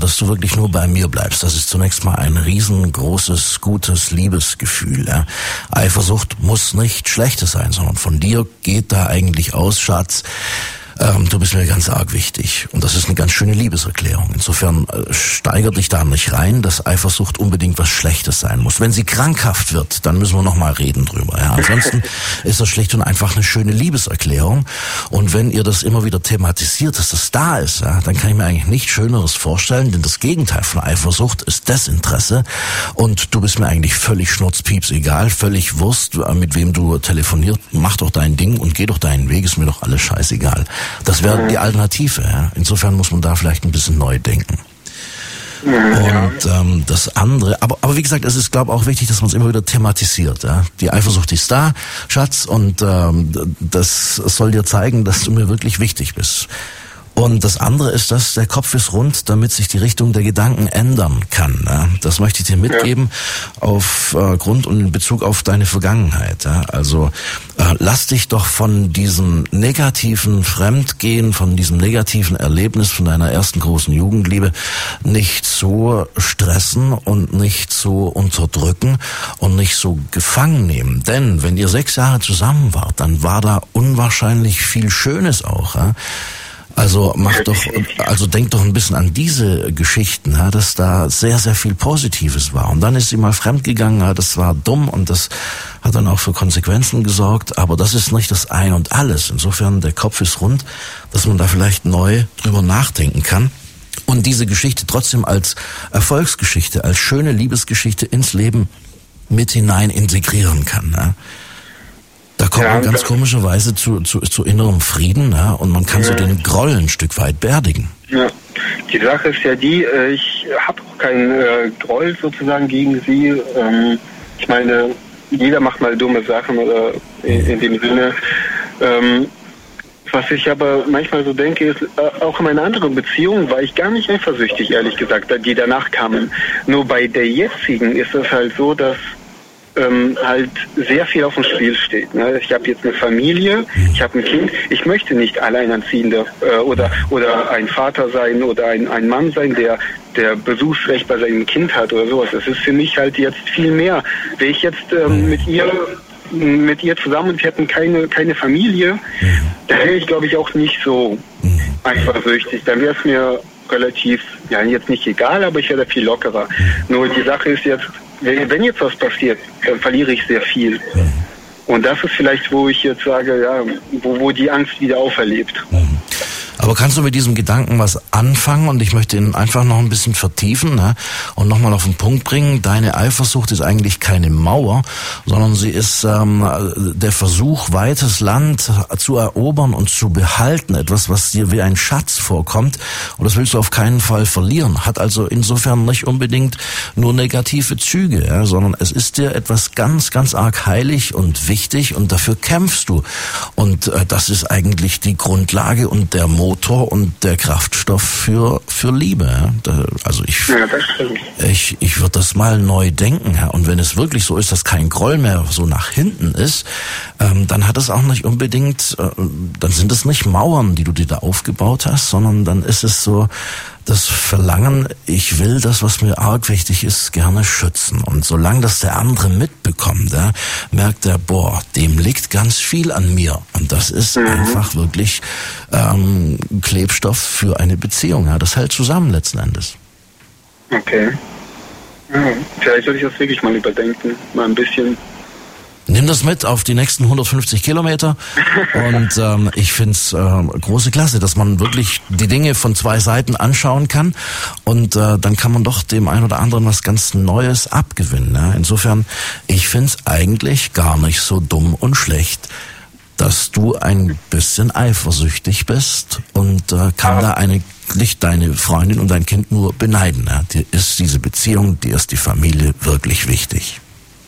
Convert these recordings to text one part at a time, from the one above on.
dass du wirklich nur bei mir bleibst. Das ist zunächst mal ein riesengroßes, gutes Liebesgefühl. Ja. Eifersucht muss nicht Schlechtes sein, sondern von dir geht da eigentlich aus, Schatz, du bist mir ganz arg wichtig. Und das ist eine ganz schöne Liebeserklärung. Insofern steiger dich da nicht rein, dass Eifersucht unbedingt was Schlechtes sein muss. Wenn sie krankhaft wird, dann müssen wir nochmal reden drüber. Ja. Ansonsten ist das schlicht und einfach eine schöne Liebeserklärung. Und wenn ihr das immer wieder thematisiert, dass das da ist, ja, dann kann ich mir eigentlich nichts Schöneres vorstellen, denn das Gegenteil von Eifersucht ist Desinteresse. Und du bist mir eigentlich völlig schnurzpieps egal, völlig Wurst, mit wem du telefonierst. Mach doch dein Ding und geh doch deinen Weg, ist mir doch alles scheißegal. Das wäre die Alternative. Ja. Insofern muss man da vielleicht ein bisschen neu denken. Und das andere, aber wie gesagt, es ist, glaube ich, auch wichtig, dass man es immer wieder thematisiert. Ja. Die Eifersucht ist da, Schatz, und das soll dir zeigen, dass du mir wirklich wichtig bist. Und das andere ist, dass der Kopf ist rund, damit sich die Richtung der Gedanken ändern kann. Ja. Das möchte ich dir mitgeben auf Grund und in Bezug auf deine Vergangenheit. Ja. Also lass dich doch von diesem negativen Fremdgehen, von diesem negativen Erlebnis von deiner ersten großen Jugendliebe nicht so stressen und nicht so unterdrücken und nicht so gefangen nehmen. Denn wenn ihr 6 Jahre zusammen wart, dann war da unwahrscheinlich viel Schönes auch. Ja. Also denk doch ein bisschen an diese Geschichten, ja, dass da sehr, sehr viel Positives war. Und dann ist sie mal fremdgegangen, ja, das war dumm und das hat dann auch für Konsequenzen gesorgt. Aber das ist nicht das Ein und Alles. Insofern, der Kopf ist rund, dass man da vielleicht neu drüber nachdenken kann. Und diese Geschichte trotzdem als Erfolgsgeschichte, als schöne Liebesgeschichte ins Leben mit hinein integrieren kann. Ja. Da kommt man ganz komischerweise zu innerem Frieden, ja, und man kann so den Groll ein Stück weit beerdigen. Ja, die Sache ist ja die, ich habe auch keinen Groll sozusagen gegen sie. Ich meine, jeder macht mal dumme Sachen in dem Sinne. Was ich aber manchmal so denke, ist, auch in meiner anderen Beziehung war ich gar nicht eifersüchtig, ehrlich gesagt, die danach kamen. Nur bei der jetzigen ist es halt so, dass halt sehr viel auf dem Spiel steht. Ne? Ich habe jetzt eine Familie, ich habe ein Kind. Ich möchte nicht Alleinerziehender oder ein Vater sein oder ein Mann sein, der Besuchsrecht bei seinem Kind hat oder sowas. Das ist für mich halt jetzt viel mehr. Wäre ich jetzt mit ihr zusammen und wir hätten keine Familie, da wäre ich, glaube ich, auch nicht so eifersüchtig. Dann wäre es mir relativ, ja, jetzt nicht egal, aber ich wäre da viel lockerer. Nur die Sache ist jetzt, wenn jetzt was passiert, dann verliere ich sehr viel. Und das ist vielleicht, wo ich jetzt sage, ja, wo die Angst wieder auferlebt. Aber kannst du mit diesem Gedanken was anfangen? Und ich möchte ihn einfach noch ein bisschen vertiefen, ne? Und nochmal auf den Punkt bringen. Deine Eifersucht ist eigentlich keine Mauer, sondern sie ist der Versuch, weites Land zu erobern und zu behalten. Etwas, was dir wie ein Schatz vorkommt. Und das willst du auf keinen Fall verlieren. Hat also insofern nicht unbedingt nur negative Züge, ja? Sondern es ist dir etwas ganz, ganz arg heilig und wichtig und dafür kämpfst du. Und das ist eigentlich die Grundlage und der Motor und der Kraftstoff für Liebe. Ja. Also ich würde das mal neu denken. Ja. Und wenn es wirklich so ist, dass kein Groll mehr so nach hinten ist, dann hat es auch nicht unbedingt, dann sind es nicht Mauern, die du dir da aufgebaut hast, sondern dann ist es so das Verlangen, ich will das, was mir arg wichtig ist, gerne schützen. Und solange das der andere mitbekommt, ja, merkt er, dem liegt ganz viel an mir. Und das ist einfach wirklich Klebstoff für eine Beziehung. Ja. Das hält zusammen letzten Endes. Okay. Ja, vielleicht sollte ich das wirklich mal überdenken. Mal ein bisschen. Nimm das mit auf die nächsten 150 Kilometer und ich find's große Klasse, dass man wirklich die Dinge von 2 Seiten anschauen kann und dann kann man doch dem einen oder anderen was ganz Neues abgewinnen. Ja? Insofern, ich find's eigentlich gar nicht so dumm und schlecht, dass du ein bisschen eifersüchtig bist und kann da eigentlich deine Freundin und dein Kind nur beneiden. Ja? Dir ist diese Beziehung, dir ist die Familie wirklich wichtig.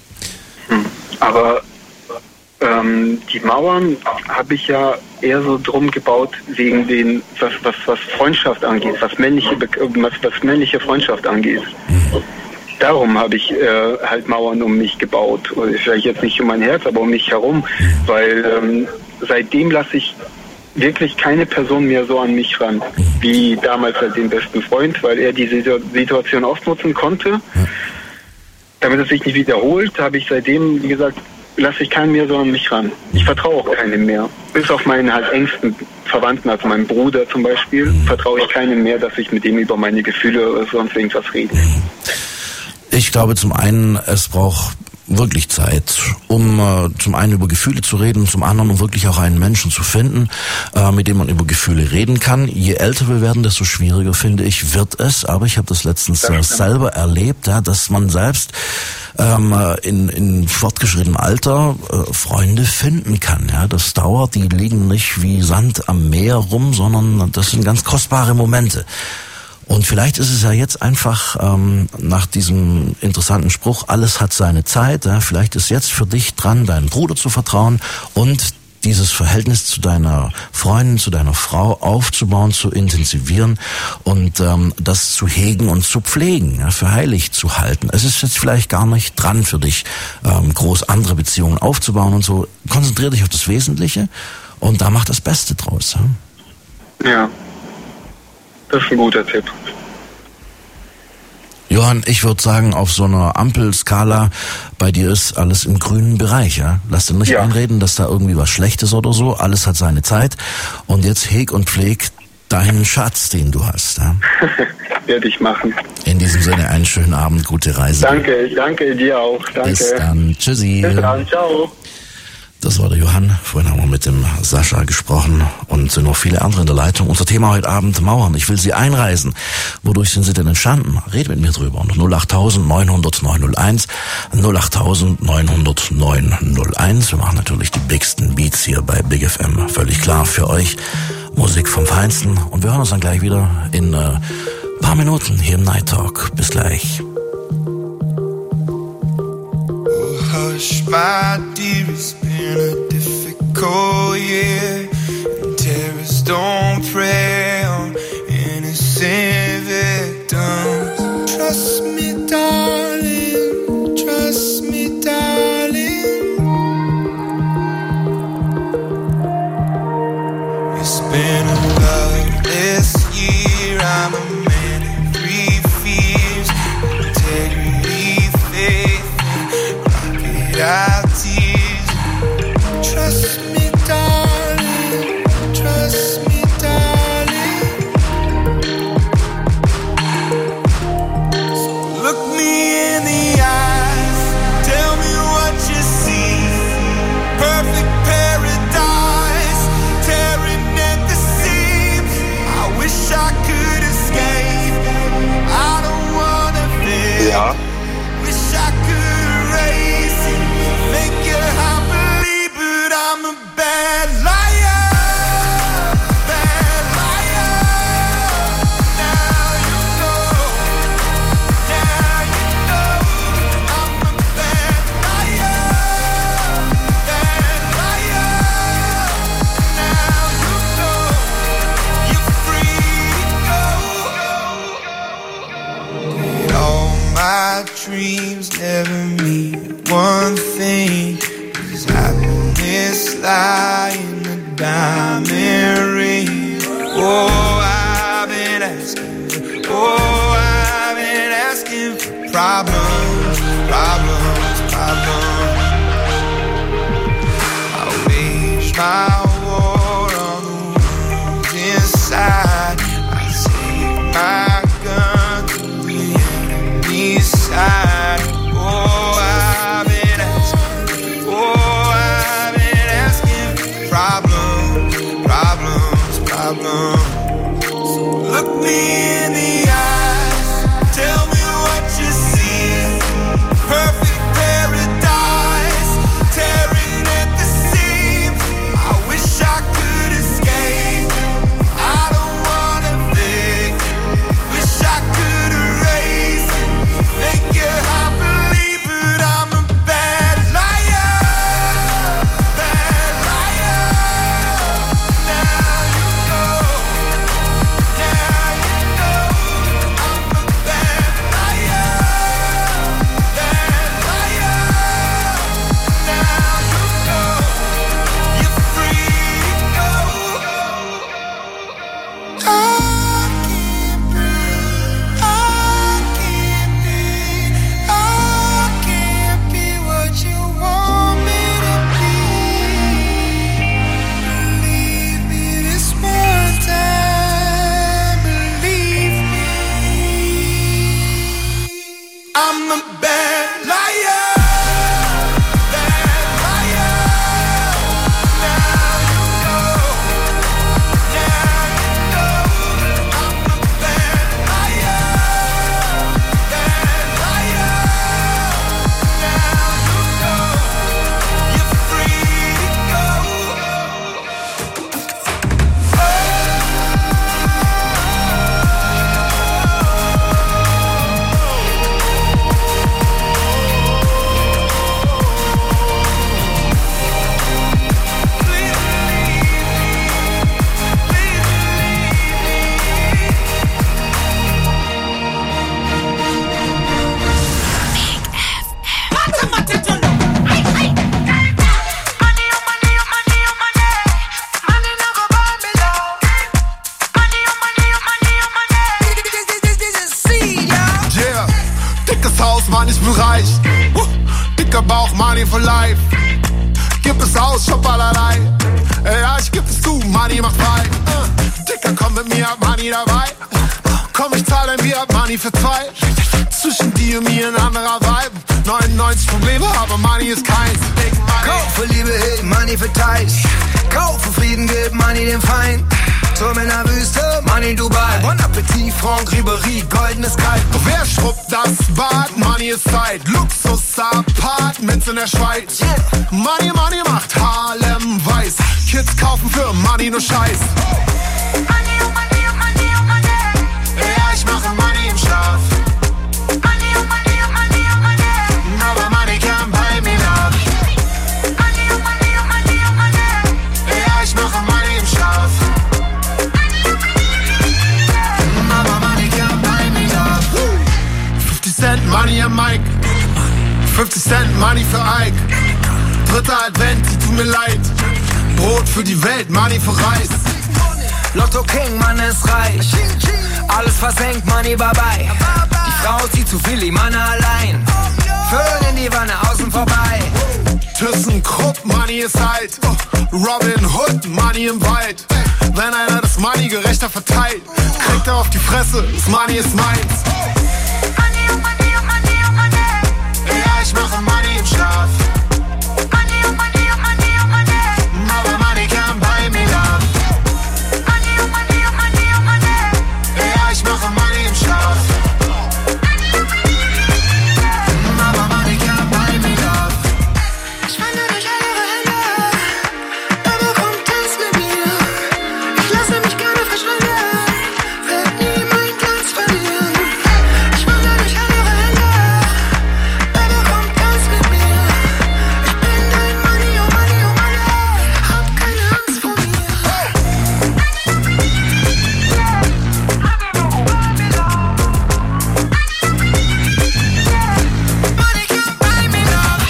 Aber die Mauern habe ich ja eher so drum gebaut wegen den, was Freundschaft angeht, was männliche Freundschaft angeht. Darum habe ich halt Mauern um mich gebaut. Oder vielleicht jetzt nicht um mein Herz, aber um mich herum. Weil seitdem lasse ich wirklich keine Person mehr so an mich ran, wie damals als den besten Freund, weil er diese Situation ausnutzen konnte. Ja. Damit es sich nicht wiederholt, habe ich seitdem, wie gesagt, lasse ich keinen mehr so an mich ran. Ich vertraue auch keinem mehr. Bis auf meinen halt engsten Verwandten, also meinen Bruder zum Beispiel, vertraue ich keinem mehr, dass ich mit dem über meine Gefühle oder sonst irgendwas rede. Ich glaube zum einen, es braucht wirklich Zeit, um zum einen über Gefühle zu reden, zum anderen um wirklich auch einen Menschen zu finden, mit dem man über Gefühle reden kann. Je älter wir werden, desto schwieriger, finde ich, wird es. Aber ich habe das letztens selber erlebt, ja, dass man selbst in fortgeschrittenem Alter Freunde finden kann. Ja, das dauert, die liegen nicht wie Sand am Meer rum, sondern das sind ganz kostbare Momente. Und vielleicht ist es ja jetzt einfach nach diesem interessanten Spruch, alles hat seine Zeit. Ja, vielleicht ist jetzt für dich dran, deinen Bruder zu vertrauen und dieses Verhältnis zu deiner Freundin, zu deiner Frau aufzubauen, zu intensivieren und das zu hegen und zu pflegen, ja, für heilig zu halten. Es ist jetzt vielleicht gar nicht dran für dich, groß andere Beziehungen aufzubauen und so. Konzentrier dich auf das Wesentliche und da mach das Beste draus. Ja. Das ist ein guter Tipp. Johann, ich würde sagen, auf so einer Ampelskala, bei dir ist alles im grünen Bereich, ja? Lass dir nicht einreden, dass da irgendwie was Schlechtes oder so. Alles hat seine Zeit. Und jetzt heg und pfleg deinen Schatz, den du hast. Ja? Werde ich machen. In diesem Sinne einen schönen Abend, gute Reise. Danke dir auch. Danke. Bis dann. Tschüssi. Bis dann. Ciao. Das war der Johann. Vorhin haben wir mit dem Sascha gesprochen und sind noch viele andere in der Leitung. Unser Thema heute Abend, Mauern. Ich will Sie einreisen. Wodurch sind sie denn entstanden? Red mit mir drüber. 08000 900 901, 08000 900 901. Wir machen natürlich die bigsten Beats hier bei Big FM. Völlig klar für euch. Musik vom Feinsten. Und wir hören uns dann gleich wieder in paar Minuten hier im Night Talk. Bis gleich. Hush, my dear, it's been a difficult year. And terrorists don't prey on innocent victims. Trust me, darling. Trust me, darling. It's been a loveless year. I'm a man in 3 fears. Integrity, faith, our tears. Trust me, darling. Trust me, darling. So look me in the eyes. Tell me what you see. Perfect paradise, tearing at the seams. I wish I could escape. I don't wanna feel. Ja. Wish I could erase it. Make you happily, but I'm a bad liar. Bad liar. Now you know. Now you know. I'm a bad liar. Bad liar. Now you know. You're free to go. Did all my dreams never mean one thing? Does happiness lie in the diamond ring? Oh, I've been asking. Oh, I've been asking for problems, problems, problems. I wage my war on the wounds inside. I take my gun to the enemy's side. Oh, I've been asking. Oh, I've been asking for problems, problems, problems. So look me in the eyes. Tell me what you see. Perfect paradise, tearing at the seams. I wish Mann, ich bin reich. Dicker Bauch, Money for life. Gib es aus, shop allerlei. Ja, ich geb es zu, Money macht frei. Dicker, komm mit mir, hab Money dabei. Komm, ich zahle ein Bier, Money für zwei. Zwischen dir und mir ein anderer Vibe. 99 Probleme, aber Money ist keins. Kaufe Liebe, hey, Money für Teils. Kaufe Frieden, gib Money dem Feind. Turm in der Wüste, Money Dubai. Bon Appetit, Franck Ribéry, goldenes Kalb. Wer schrubbt das Bad? Money ist Zeit. Luxus-Apartments in der Schweiz. Money, Money macht Harlem weiß. Kids kaufen für Money nur Scheiß. Ja, ich mache Money im Schlaf. Aber Money kann bei mir nach. Ja, ich mache Money im Schlaf. Aber Money kann bei mir nach. 50 Cent Money am Mike. 50 Cent Money für Ike. Dritter Advent, sie tut mir leid. Brot für die Welt, Money für Reis. Lotto King, Mann ist reich. Alles versenkt, Money bye bye. Die Frau zieht zu viel, die Mann allein. Vögel in die Wanne, außen vorbei. ThyssenKrupp, Money ist alt. Robin Hood, Money im Wald. Wenn einer das Money gerechter verteilt, kriegt er auf die Fresse, das Money ist meins. Ja, ich mache Money im Schlaf. Aber Money kann bei mir nach. Ja, ich mache Money im Schlaf. Aber Money kann bei mir nach. Ich wandere durch eure Hände, aber kommt tanz mit mir. Ich lasse mich gerne verschwinden, werd nie mein Glanz verlieren. Ich wandere durch eure Hände, aber kommt tanz mit mir. Ich bin dein Money, oh Money, oh Money. Hab keine Angst vor mir. Money kann bei mir nach.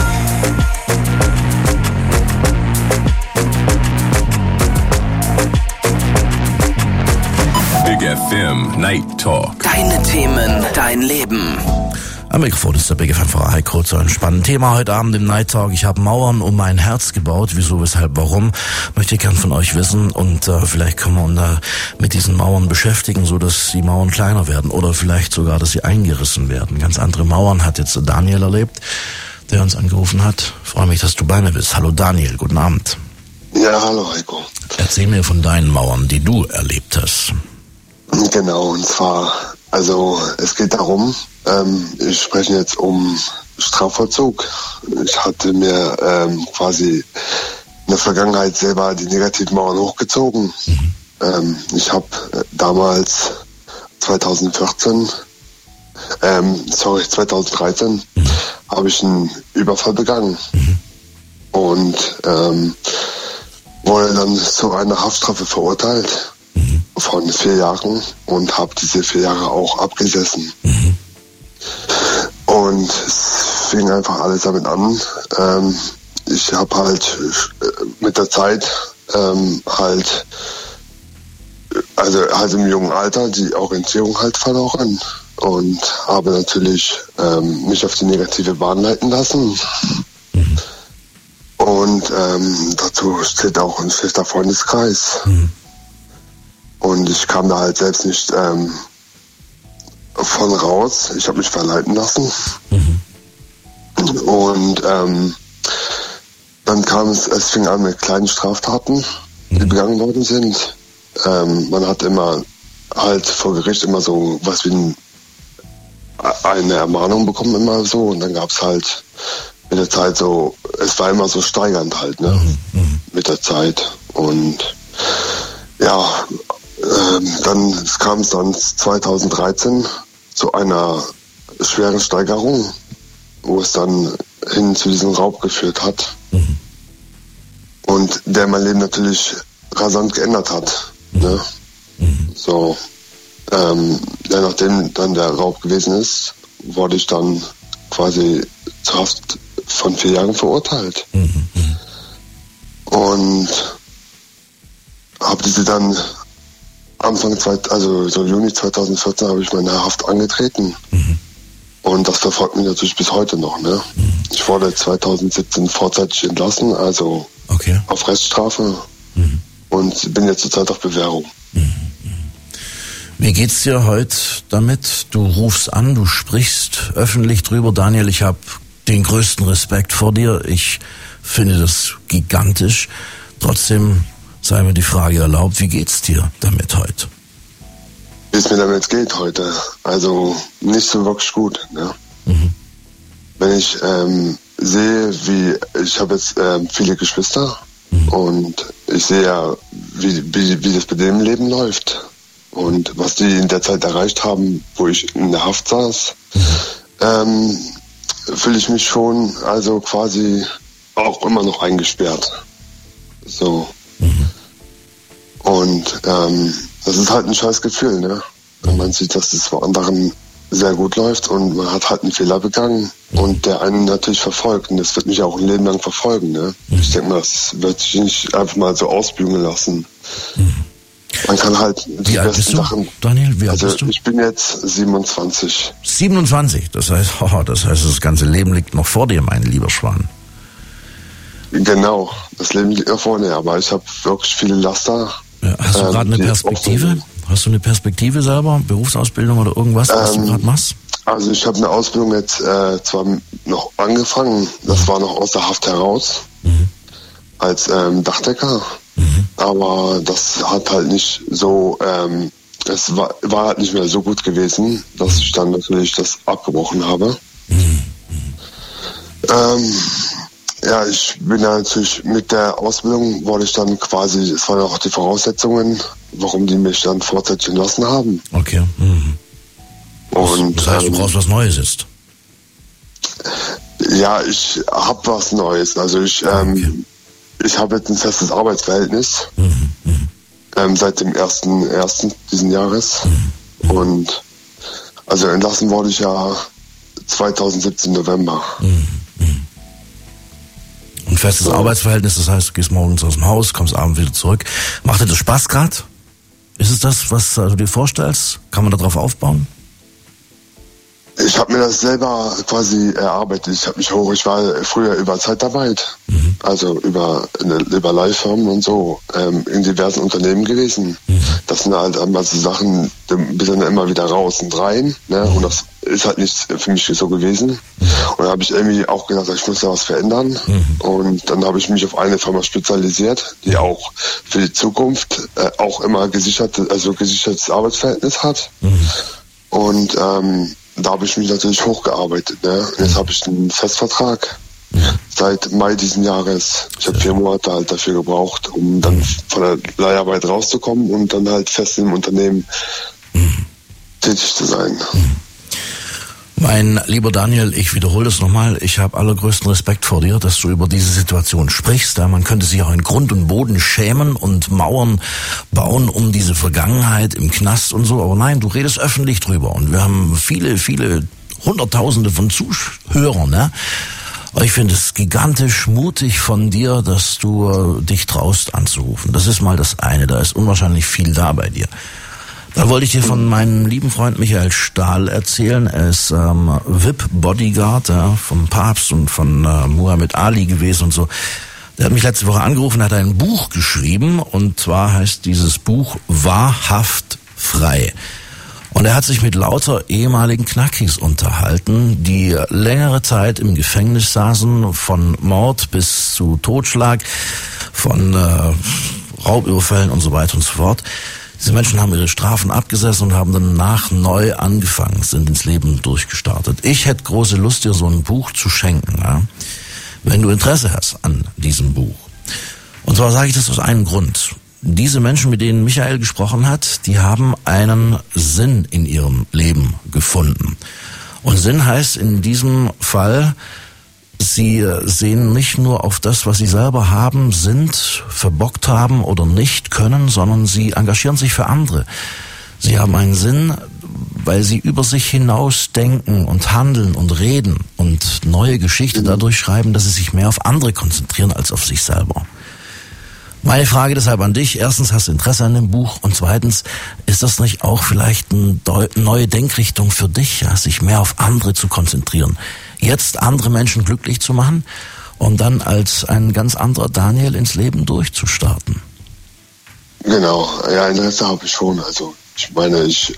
Big FM Night Talk. Deine Themen, dein Leben. Am Mikrofon ist der Big FM-Fahrer Heiko zu einem spannenden Thema heute Abend im Night Talk. Ich habe Mauern um mein Herz gebaut. Wieso, weshalb, warum? Möchte ich gern von euch wissen. Und vielleicht können wir uns da mit diesen Mauern beschäftigen, so dass die Mauern kleiner werden. Oder vielleicht sogar, dass sie eingerissen werden. Ganz andere Mauern hat jetzt Daniel erlebt, der uns angerufen hat. Ich freue mich, dass du bei mir bist. Hallo Daniel, guten Abend. Ja, hallo Heiko. Erzähl mir von deinen Mauern, die du erlebt hast. Genau, und zwar, also es geht darum, ich spreche jetzt um Strafvollzug. Ich hatte mir quasi in der Vergangenheit selber die negativen Mauern hochgezogen. Ich habe damals 2013 habe ich einen Überfall begangen und wurde dann zu einer Haftstrafe verurteilt von 4 Jahren und habe diese 4 Jahre auch abgesessen. Und es fing einfach alles damit an. Ich habe halt mit der Zeit halt im jungen Alter die Orientierung halt verloren und habe natürlich mich auf die negative Bahn leiten lassen. Und dazu steht auch ein schlechter Freundeskreis. Und ich kam da halt selbst nicht von raus. Ich habe mich verleiten lassen. Und dann es fing an mit kleinen Straftaten, die begangen worden sind. Man hat immer halt vor Gericht immer so was wie eine Ermahnung bekommen, immer so. Und dann gab es halt mit der Zeit so, es war immer so steigernd halt, ne? Mit der Zeit. Und ja, dann kam es dann 2013 zu einer schweren Steigerung, wo es dann hin zu diesem Raub geführt hat. Und der mein Leben natürlich rasant geändert hat. Ne? So, nachdem dann der Raub gewesen ist, wurde ich dann quasi zur Haft von 4 Jahren verurteilt. Und habe diese dann Juni 2014 habe ich meine Haft angetreten. Und das verfolgt mich natürlich bis heute noch. Ne? Ich wurde 2017 vorzeitig entlassen, also auf Reststrafe und bin jetzt zurzeit auf Bewährung. Wie geht's dir heute damit? Du rufst an, du sprichst öffentlich drüber. Daniel, ich habe den größten Respekt vor dir. Ich finde das gigantisch. Trotzdem sei mir die Frage erlaubt, wie geht's dir damit heute? Wie es mir damit geht heute? Also nicht so wirklich gut. Ne? Wenn ich sehe, ich habe jetzt viele Geschwister und ich sehe ja, wie das bei dem Leben läuft und was die in der Zeit erreicht haben, wo ich in der Haft saß, fühle ich mich schon also quasi auch immer noch eingesperrt. So. Und das ist halt ein scheiß Gefühl, ne? Wenn man sieht, dass es bei anderen sehr gut läuft und man hat halt einen Fehler begangen und der einen natürlich verfolgt und das wird mich auch ein Leben lang verfolgen, ne? Ich denke mal, das wird sich nicht einfach mal so ausbügeln lassen. Man kann halt die besten Sachen... Daniel, wie alt bist du? Ich bin jetzt 27. 27? Das heißt, das ganze Leben liegt noch vor dir, mein lieber Schwan. Genau, das Leben liegt noch vor mir, aber ich habe wirklich viele Laster. Ja, hast du gerade eine Perspektive? Hast du eine Perspektive selber, Berufsausbildung oder irgendwas, was du gerade machst? Also ich habe eine Ausbildung jetzt zwar noch angefangen, das war noch aus der Haft heraus, als Dachdecker, aber das hat halt nicht so, es war halt nicht mehr so gut gewesen, dass ich dann natürlich das abgebrochen habe. Ja, ich bin ja natürlich mit der Ausbildung, wurde ich dann quasi, es waren auch die Voraussetzungen, warum die mich dann vorzeitig entlassen haben. Okay. Und das heißt, du brauchst was Neues jetzt? Ja, ich habe was Neues. Also ich habe jetzt ein festes Arbeitsverhältnis seit dem 1.1. diesen Jahres. Und also entlassen wurde ich ja 2017 November. Ein festes Arbeitsverhältnis, das heißt, du gehst morgens aus dem Haus, kommst abends wieder zurück. Macht dir das Spaß gerade? Ist es das, was du dir vorstellst? Kann man darauf aufbauen? Ich habe mir das selber quasi erarbeitet. Ich war früher über Zeitarbeit, also über Leihfirmen und so, in diversen Unternehmen gewesen. Das sind halt einmal so Sachen, die bist dann immer wieder raus und rein, ne? Und das ist halt nicht für mich so gewesen. Und da habe ich irgendwie auch gedacht, ich muss da was verändern. Und dann habe ich mich auf eine Firma spezialisiert, die auch für die Zukunft auch immer gesichertes Arbeitsverhältnis hat. Und da habe ich mich natürlich hochgearbeitet. Ne? Und jetzt habe ich einen Festvertrag seit Mai diesen Jahres. Ich habe 4 Monate halt dafür gebraucht, um dann von der Leiharbeit rauszukommen und dann halt fest im Unternehmen tätig zu sein. Mein lieber Daniel, ich wiederhole das nochmal, ich habe allergrößten Respekt vor dir, dass du über diese Situation sprichst. Ja, man könnte sich auch in Grund und Boden schämen und Mauern bauen um diese Vergangenheit im Knast und so, aber nein, du redest öffentlich drüber und wir haben viele Hunderttausende von Zuhörern. Ne? Aber ich finde es gigantisch mutig von dir, dass du dich traust anzurufen. Das ist mal das eine, da ist unwahrscheinlich viel da bei dir. Da wollte ich dir von meinem lieben Freund Michael Stahl erzählen. Er ist VIP-Bodyguard vom Papst und von Muhammad Ali gewesen und so. Der hat mich letzte Woche angerufen, hat ein Buch geschrieben und zwar heißt dieses Buch Wahrhaft frei. Und er hat sich mit lauter ehemaligen Knackis unterhalten, die längere Zeit im Gefängnis saßen, von Mord bis zu Totschlag, von Raubüberfällen und so weiter und so fort. Diese Menschen haben ihre Strafen abgesessen und haben danach neu angefangen, sind ins Leben durchgestartet. Ich hätte große Lust, dir so ein Buch zu schenken, ja? Wenn du Interesse hast an diesem Buch. Und zwar sage ich das aus einem Grund. Diese Menschen, mit denen Michael gesprochen hat, die haben einen Sinn in ihrem Leben gefunden. Und Sinn heißt in diesem Fall, sie sehen nicht nur auf das, was sie selber haben, sind, verbockt haben oder nicht können, sondern sie engagieren sich für andere. Sie haben einen Sinn, weil sie über sich hinaus denken und handeln und reden und neue Geschichte dadurch schreiben, dass sie sich mehr auf andere konzentrieren als auf sich selber. Meine Frage deshalb an dich. Erstens, hast du Interesse an dem Buch? Und zweitens, ist das nicht auch vielleicht eine neue Denkrichtung für dich, ja, sich mehr auf andere zu konzentrieren? Jetzt andere Menschen glücklich zu machen und dann als ein ganz anderer Daniel ins Leben durchzustarten. Genau, ja, Interesse habe ich schon. Also ich meine, ich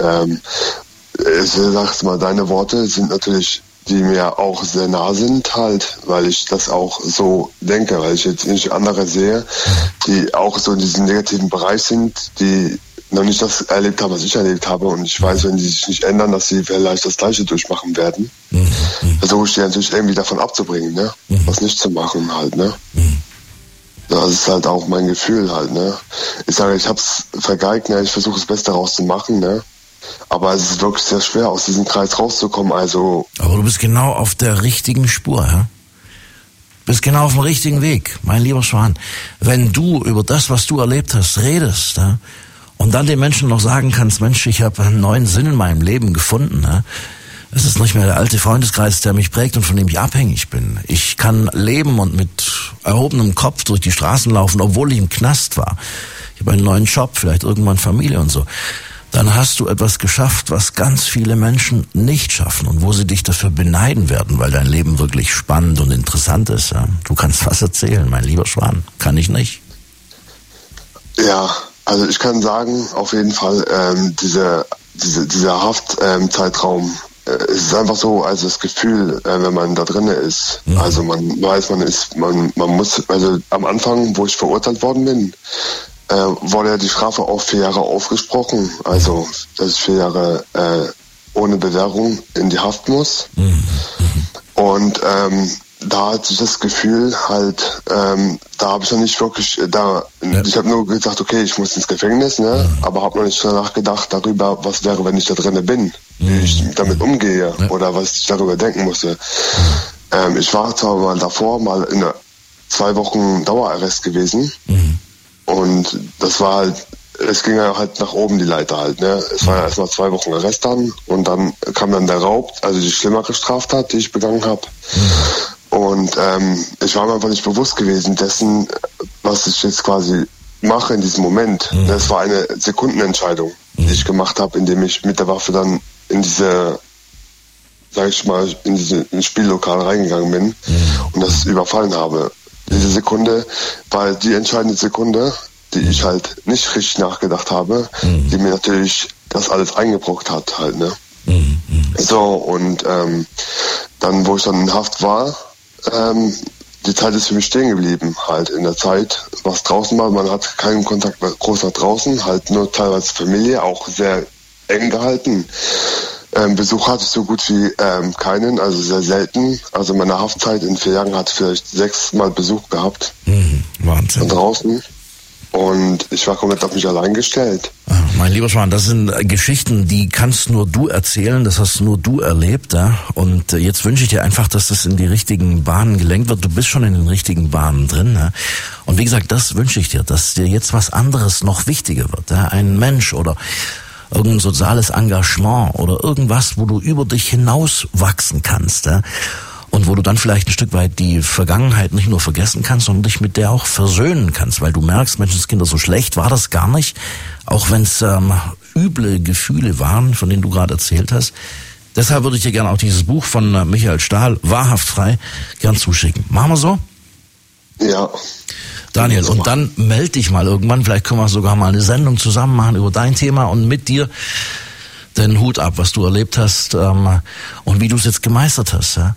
sag's mal, deine Worte sind natürlich, die mir auch sehr nah sind halt, weil ich das auch so denke, weil ich jetzt nicht andere sehe, die auch so in diesem negativen Bereich sind, die noch nicht das erlebt haben, was ich erlebt habe, und ich weiß, wenn die sich nicht ändern, dass sie vielleicht das Gleiche durchmachen werden. Versuche ich die natürlich irgendwie davon abzubringen, ne? Was nicht zu machen halt, ne? Das ist halt auch mein Gefühl halt, ne? Ich sage, ich hab's vergeigt, ne? Ich versuche das Beste rauszumachen, ne? Aber es ist wirklich sehr schwer, aus diesem Kreis rauszukommen, also... Aber du bist genau auf der richtigen Spur, ja? Bist genau auf dem richtigen Weg, mein lieber Schwan. Wenn du über das, was du erlebt hast, redest, ja? Und dann den Menschen noch sagen kannst, Mensch, ich habe einen neuen Sinn in meinem Leben gefunden, ja? Es ist nicht mehr der alte Freundeskreis, der mich prägt und von dem ich abhängig bin. Ich kann leben und mit erhobenem Kopf durch die Straßen laufen, obwohl ich im Knast war. Ich habe einen neuen Job, vielleicht irgendwann Familie und so. Dann hast du etwas geschafft, was ganz viele Menschen nicht schaffen und wo sie dich dafür beneiden werden, weil dein Leben wirklich spannend und interessant ist. Ja? Du kannst was erzählen, mein lieber Schwan. Kann ich nicht? Ja, also ich kann sagen, auf jeden Fall, dieser Haftzeitraum, es ist einfach so, also das Gefühl, wenn man da drinne ist, also man weiß, man muss, also am Anfang, wo ich verurteilt worden bin, wurde ja die Strafe auf 4 Jahre aufgesprochen, also dass ich 4 Jahre ohne Bewährung in die Haft muss. Und da hatte ich das Gefühl halt, da habe ich noch nicht wirklich, ich habe nur gesagt, okay, ich muss ins Gefängnis, ne, aber habe noch nicht nachgedacht darüber, was wäre, wenn ich da drinne bin, wie ich damit umgehe oder was ich darüber denken musste. Ich war zwar mal davor, mal in 2 Wochen Dauerarrest gewesen, und das war halt, es ging ja halt nach oben die Leiter halt, ne. Es war ja erstmal 2 Wochen Arrest dann, und dann kam dann der Raub, also die schlimmere Straftat, die ich begangen habe. Und ich war mir einfach nicht bewusst gewesen dessen, was ich jetzt quasi mache in diesem Moment. Das war eine Sekundenentscheidung, die ich gemacht habe, indem ich mit der Waffe dann in diese, sag ich mal, in dieses Spiellokal reingegangen bin und das überfallen habe. Diese Sekunde war die entscheidende Sekunde, die ich halt nicht richtig nachgedacht habe, die mir natürlich das alles eingebrockt hat halt, ne. So, und dann, wo ich dann in Haft war, die Zeit ist für mich stehen geblieben, halt in der Zeit, was draußen war. Man hat keinen Kontakt groß nach draußen, halt nur teilweise Familie, auch sehr eng gehalten. Besuch hatte ich so gut wie keinen, also sehr selten. Also meine Haftzeit in 4 Jahren hat vielleicht 6 Mal Besuch gehabt. Wahnsinn. Von draußen. Und ich war komplett auf mich allein gestellt. Mein lieber Schwan, das sind Geschichten, die kannst nur du erzählen, das hast nur du erlebt. Ja? Und jetzt wünsche ich dir einfach, dass das in die richtigen Bahnen gelenkt wird. Du bist schon in den richtigen Bahnen drin. Ja? Und wie gesagt, das wünsche ich dir, dass dir jetzt was anderes noch wichtiger wird. Ja? Ein Mensch oder irgendein soziales Engagement oder irgendwas, wo du über dich hinaus wachsen kannst. Ja? Und wo du dann vielleicht ein Stück weit die Vergangenheit nicht nur vergessen kannst, sondern dich mit der auch versöhnen kannst, weil du merkst, Menschenskinder, so schlecht war das gar nicht, auch wenn es üble Gefühle waren, von denen du gerade erzählt hast. Deshalb würde ich dir gerne auch dieses Buch von Michael Stahl, Wahrhaft frei, gern zuschicken. Machen wir so? Ja. Daniel, und dann melde dich mal irgendwann, vielleicht können wir sogar mal eine Sendung zusammen machen über dein Thema und mit dir den Hut ab, was du erlebt hast und wie du es jetzt gemeistert hast. Ja?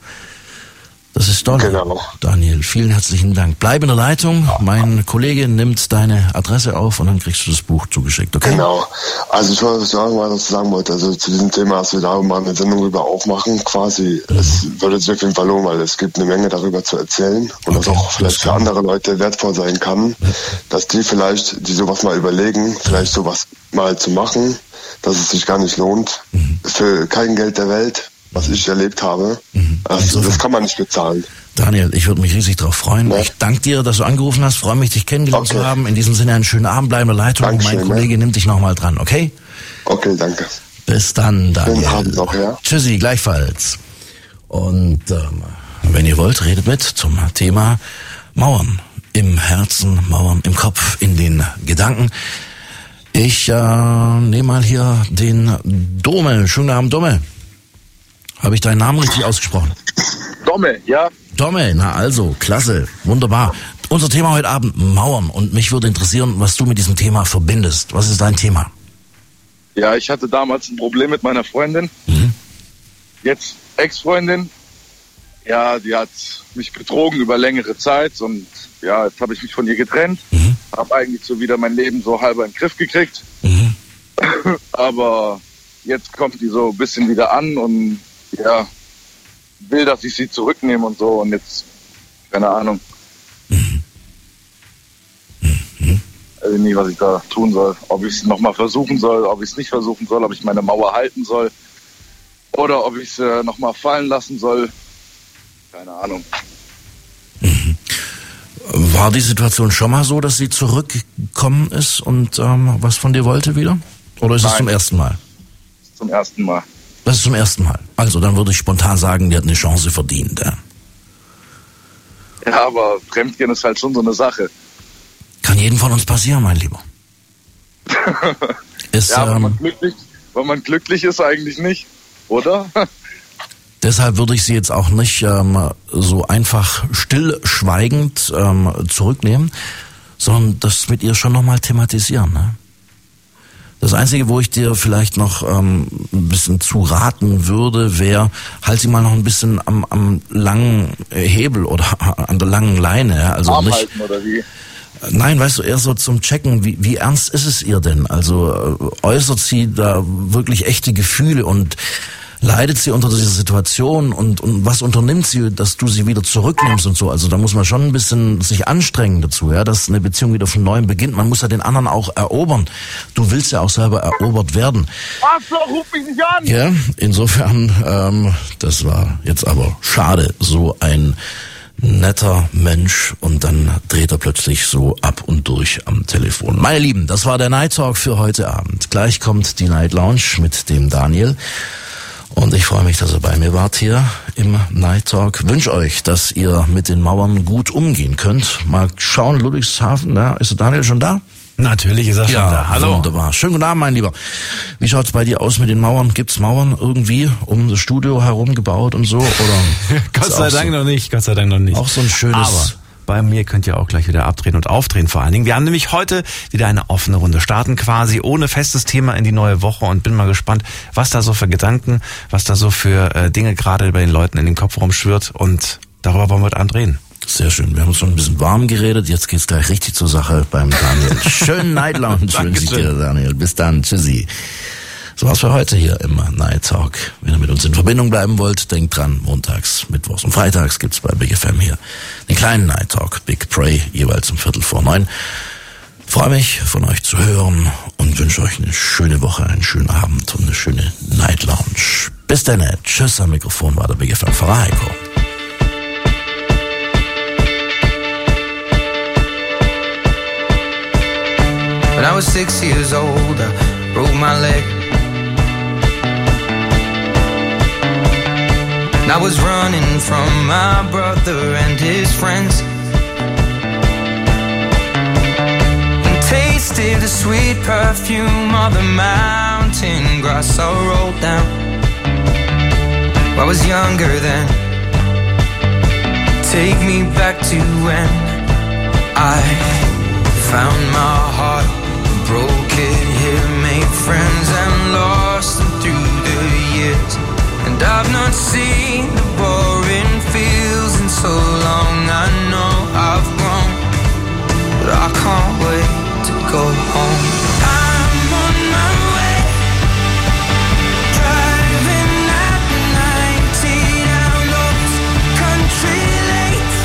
Das ist toll. Genau. Daniel, vielen herzlichen Dank. Bleib in der Leitung. Mein Kollege nimmt deine Adresse auf und dann kriegst du das Buch zugeschickt, okay? Genau. Also ich wollte sagen, was ich sagen wollte. Also zu diesem Thema, dass wir da mal eine Sendung drüber aufmachen, quasi. Es würde sich auf jeden Fall lohnen, weil es gibt eine Menge darüber zu erzählen und das auch vielleicht für andere Leute wertvoll sein kann, dass die vielleicht, die sowas mal überlegen, vielleicht sowas mal zu machen, dass es sich gar nicht lohnt. Für kein Geld der Welt, was ich erlebt habe. Also, das kann man nicht bezahlen. Daniel, ich würde mich riesig darauf freuen. Ja. Ich danke dir, dass du angerufen hast. Freue mich, dich kennengelernt zu haben. In diesem Sinne einen schönen Abend, bleib in der Leitung. Dankeschön, mein Kollege nimmt dich nochmal dran, okay? Okay, danke. Bis dann, Daniel. Schönen Abend noch, ja? Tschüssi, gleichfalls. Und wenn ihr wollt, redet mit zum Thema Mauern im Herzen, Mauern im Kopf, in den Gedanken. Ich nehme mal hier den Dome. Schönen Abend, Dome. Habe ich deinen Namen richtig ausgesprochen? Dome, ja. Dome, na also, klasse, wunderbar. Unser Thema heute Abend, Mauern. Und mich würde interessieren, was du mit diesem Thema verbindest. Was ist dein Thema? Ja, ich hatte damals ein Problem mit meiner Freundin. Jetzt Ex-Freundin. Ja, die hat mich betrogen über längere Zeit und ja, jetzt habe ich mich von ihr getrennt. Habe eigentlich so wieder mein Leben so halber in den Griff gekriegt. Aber jetzt kommt die so ein bisschen wieder an und ja, will, dass ich sie zurücknehme und so und jetzt, keine Ahnung. Also nicht, was ich da tun soll. Ob ich es nochmal versuchen soll, ob ich es nicht versuchen soll, ob ich meine Mauer halten soll oder ob ich es nochmal fallen lassen soll. Keine Ahnung. War die Situation schon mal so, dass sie zurückgekommen ist und was von dir wollte wieder? Oder ist es zum ersten Mal? Zum ersten Mal. Das ist zum ersten Mal. Also dann würde ich spontan sagen, die hat eine Chance verdient. Ja, ja, aber Fremdgehen ist halt schon so eine Sache. Kann jedem von uns passieren, mein Lieber. Ist, ja, wenn man glücklich ist, eigentlich nicht, oder? Deshalb würde ich sie jetzt auch nicht so einfach stillschweigend zurücknehmen, sondern das mit ihr schon nochmal thematisieren. Ne? Das Einzige, wo ich dir vielleicht noch ein bisschen zu raten würde, wäre, halt sie mal noch ein bisschen am langen Hebel oder an der langen Leine. Ja? Also Arm nicht, halten oder wie? Nein, weißt du, eher so zum Checken, wie ernst ist es ihr denn? Also äußert sie da wirklich echte Gefühle und leidet sie unter dieser Situation und was unternimmt sie, dass du sie wieder zurücknimmst und so? Also da muss man schon ein bisschen sich anstrengen dazu, ja, dass eine Beziehung wieder von neuem beginnt. Man muss ja den anderen auch erobern. Du willst ja auch selber erobert werden. Arschloch, ruf mich nicht an! Ja, insofern, das war jetzt aber schade, so ein netter Mensch und dann dreht er plötzlich so ab und durch am Telefon. Meine Lieben, das war der Night Talk für heute Abend. Gleich kommt die Night Lounge mit dem Daniel. Und ich freue mich, dass ihr bei mir wart hier im Night Talk. Wünsche euch, dass ihr mit den Mauern gut umgehen könnt. Mal schauen, Ludwigshafen, ja, ist der Daniel schon da? Natürlich ist er schon da. Hallo. Wunderbar. Schönen guten Abend, mein Lieber. Wie schaut's bei dir aus mit den Mauern? Gibt's Mauern irgendwie um das Studio herum gebaut und so? Oder Gott sei Dank noch nicht, Gott sei Dank noch nicht. Auch so ein schönes... Aber bei mir könnt ihr auch gleich wieder abdrehen und aufdrehen vor allen Dingen. Wir haben nämlich heute wieder eine offene Runde. Starten quasi ohne festes Thema in die neue Woche und bin mal gespannt, was da so für Gedanken, was da so für Dinge gerade bei den Leuten in den Kopf rumschwirrt und darüber wollen wir heute andrehen. Sehr schön. Wir haben uns schon ein bisschen warm geredet. Jetzt geht's gleich richtig zur Sache beim Daniel. Schönen Night Lounge wünsche ich dir, Daniel. Bis dann. Tschüssi. So war's für heute hier im Night Talk. Wenn ihr mit uns in Verbindung bleiben wollt, denkt dran, montags, mittwochs und freitags gibt's bei Big FM hier den kleinen Night Talk, Big Pray, jeweils um 8:45. Freue mich, von euch zu hören und wünsche euch eine schöne Woche, einen schönen Abend und eine schöne Night Lounge. Bis dann. Tschüss, am Mikrofon war der Big FM Pfarrer Heiko. When I was 6 years old, I broke my leg. And I was running from my brother and his friends, and tasted the sweet perfume of the mountain grass I rolled down. I was younger then. Take me back to when I found my heart, broke it here, made friends and lost them through the years. And I've not seen the boring fields in so long. I know I've grown, but I can't wait to go home. I'm on my way, driving at 90 down those country lanes,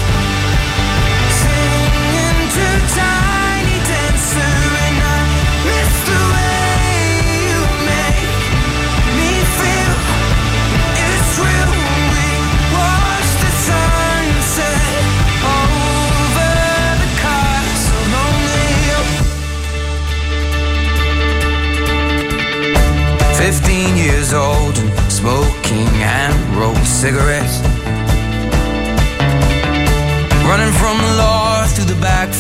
singing to Tiny Dancer, and I miss the way you make me feel. It's real. We watch the sunset over the castle on the hill. 15 years old and smoking hand-rolled cigarettes, running from the law through the back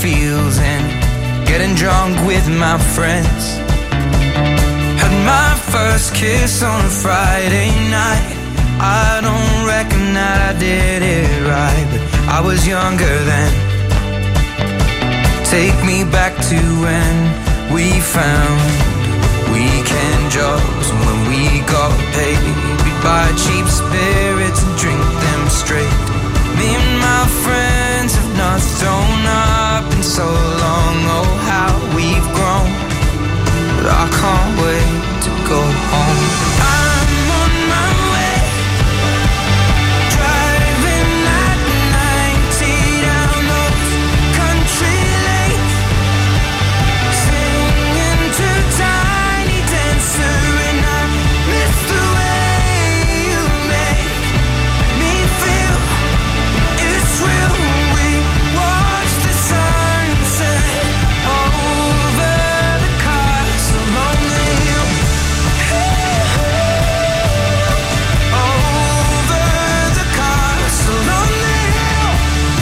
getting drunk with my friends. Had my first kiss on a Friday night. I don't reckon that I did it right, but I was younger then. Take me back to when we found weekend jobs. When we got paid, we'd buy cheap spirits and drink them straight. Me and my friends have not thrown up in so long. Oh, how we've grown, but I can't wait to go home. I'm on my way, driving at 90 down those country lanes, singing to Tiny Dancer, and I miss the way you make me feel. It's real when we watch the sunset over the castle on the hill. Over the castle on the hill.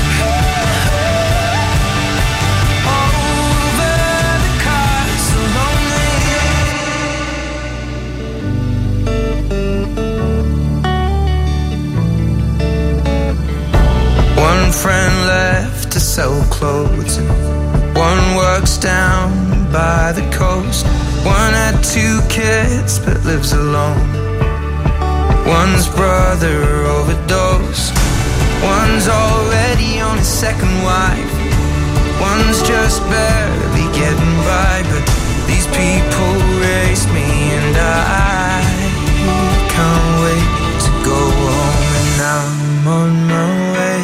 Over the castle on the hill. One friend left to sell clothes, and one works down by the coast. One had 2 kids but lives alone. One's brother overdosed. One's already on his second wife. One's just barely getting by, but these people race me, and I can't wait to go home. And I'm on my way.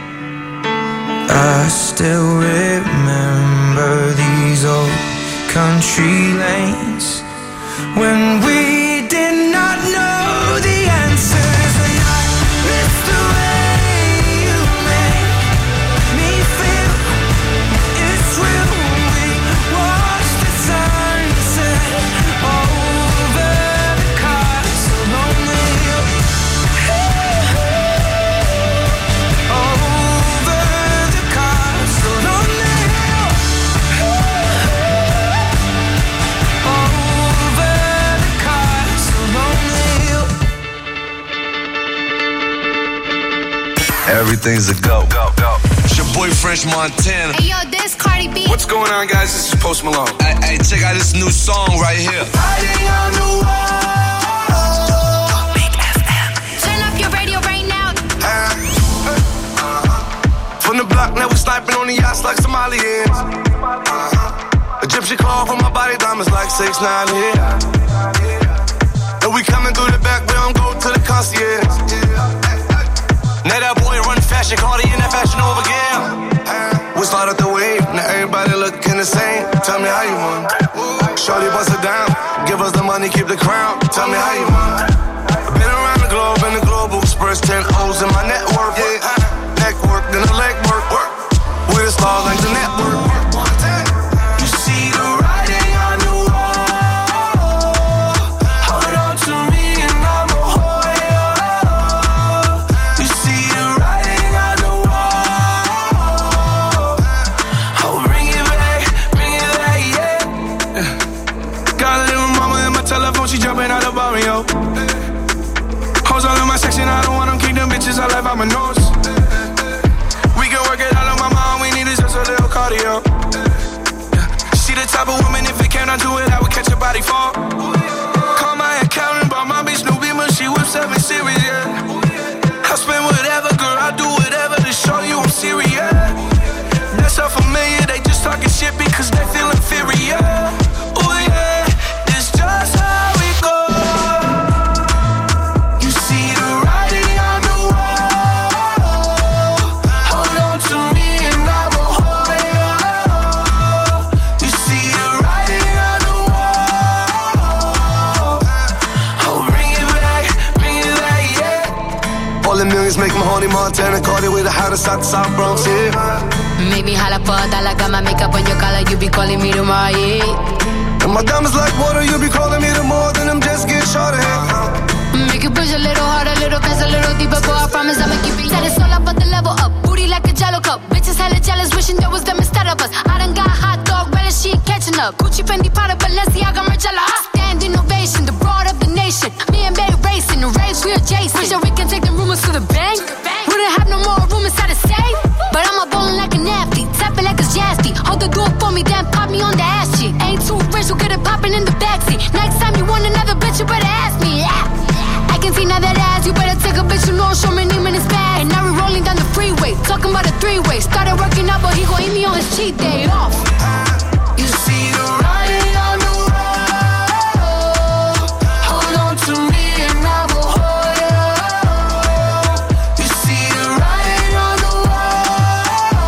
I still remember these old country lanes when we did not know the answers, and I miss the way you make me feel. It's real when we watch the sunset over the castle on the hill. Over the castle on the hill. Over the castle on the hill. Everything's a go. It's your boy French Montana. Hey yo, this Cardi B. What's going on, guys? This is Post Malone. Hey, check out this new song right here. Riding on the wall. Big FM. Turn up your radio right now. From the block, now we sniping on the yachts like Somalians. Egyptian call for my body, diamonds like 6'9" here. And we coming through the back, we don't go to the concierge. Now that boy run fashion, Cardi in that fashion over again. We start at the wave, now everybody looking the same. Tell me how you want. Shorty bust it down, give us the money, keep the crown. Tell me how you want. Been around the globe in the global express, 10 O's in my network. Yeah, neck work, then the leg work. We the stars like the network. You see the writing on the wall. Hold on to me and I'ma hold you. You see the writing on the wall. Oh, bring it back, yeah. Got a little mama in my telephone, she jumping out the barrio. Hoes all in my section, I don't want them, kick them bitches, I left out my nose. We can work it out on my mom, we need is just a little cardio. She the type of woman, if it came down to it, I would catch a body fall. Call my accountant, bought my bitch new Beamer, she whips 7 Series, yeah. I spend whatever, girl, I do whatever to show you I'm serious. That's so familiar, they just talking shit because they feel inferior. Oh yeah, it's just how we go. You see the writing on the wall. Hold on to me and I'ma hold you. You see the writing on the wall. Oh, bring it back, yeah. All the millions make my honey Montana, Cardi with the hottest out the South Bronx, yeah. Make me holla for $1, got my makeup on your collar, you be calling me tomorrow, yeah. And my diamonds like water, you be calling me the more than them just get shorter. Make it push a little harder, a little faster, a little deeper, boy, I promise I'ma keep it. Said it's all about the level up, booty like a jello cup. Bitches hella jealous, wishing there was them instead of us. I done got hot dog, relish, she Umbrella. Gucci, Fendi, Prada, Balenciaga, Margiela. Stand innovation, the broad of the nation. Me and Bay racing, the race we adjacent. Wish that we can take the rumors to the bank. Wouldn't have no more room inside the safe. But I'm a ballin' like an athlete, tapping like a jazzy. Hold the door for me, then pop me on the ass cheek. Ain't too rich, we'll get it poppin' in the backseat. Next time you want another bitch, you better ask me. I can see now that ass, you better take a bitch, you know, show me name in his bag. And now we rolling down the freeway, talking about a three-way. Started working out, but he gon' eat me on his cheat day.